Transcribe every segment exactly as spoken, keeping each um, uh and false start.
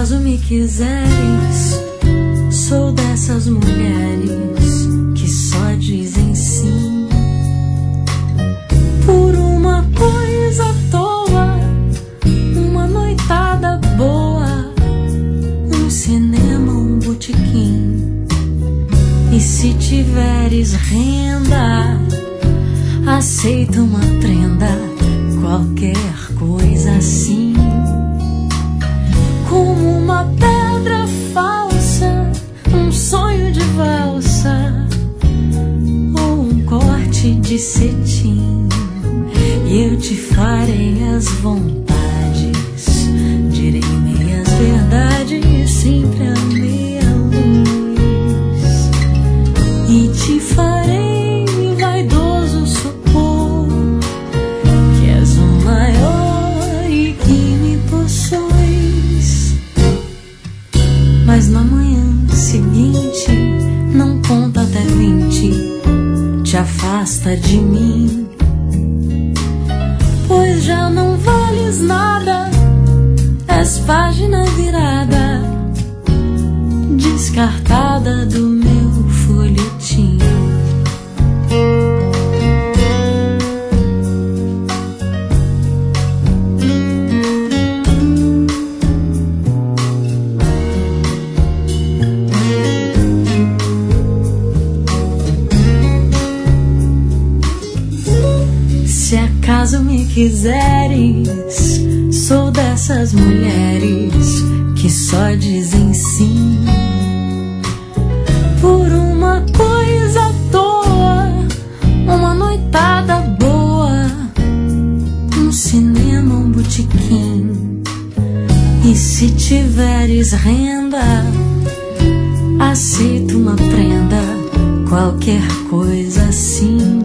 acaso me quiseres, sou dessas mulheres que só dizem sim por uma coisa à toa, uma noitada boa, um cinema, um botequim. E se tiveres renda, aceita uma prenda, qualquer coisa assim. Como uma pedra falsa, um sonho de valsa ou um corte de cetim. E eu te farei as vontades, direi meias verdades, sempre a meia luz. E te farei vaidoso supor que és o maior e que me possuis. Mas na manhã seguinte não conta até vinte, te afasta de mim, pois já não vales nada, és página virada, descartada do meu folhetim. Se acaso me quiseres, sou dessas mulheres que só dizem sim por uma coisa à toa, uma noitada boa, um cinema, um botequim. E se tiveres renda, aceita uma prenda, qualquer coisa assim.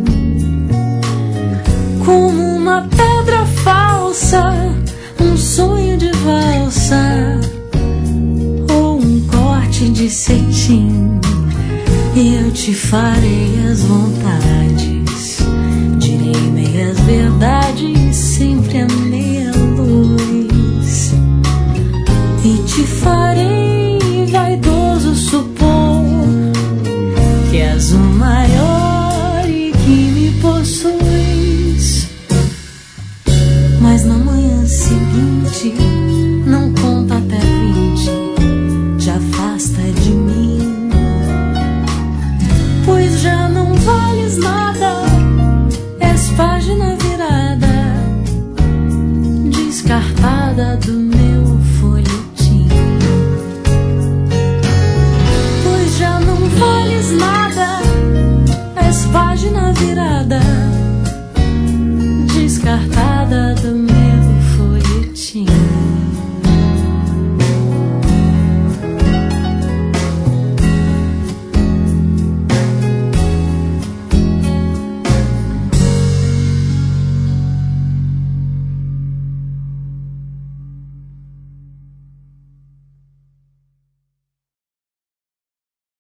Como uma pedra falsa, um sonho de valsa ou um corte de cetim. E eu te farei as vontades, direi meias verdades, sempre a meia luz. E te farei vaidoso supor que és o maior e que me possuis. Mas na manhã seguinte não conta até vinte, te afasta de mim, pois já não vales nada, és página virada, descartada do meu folhetim. Pois já não vales nada, és página virada,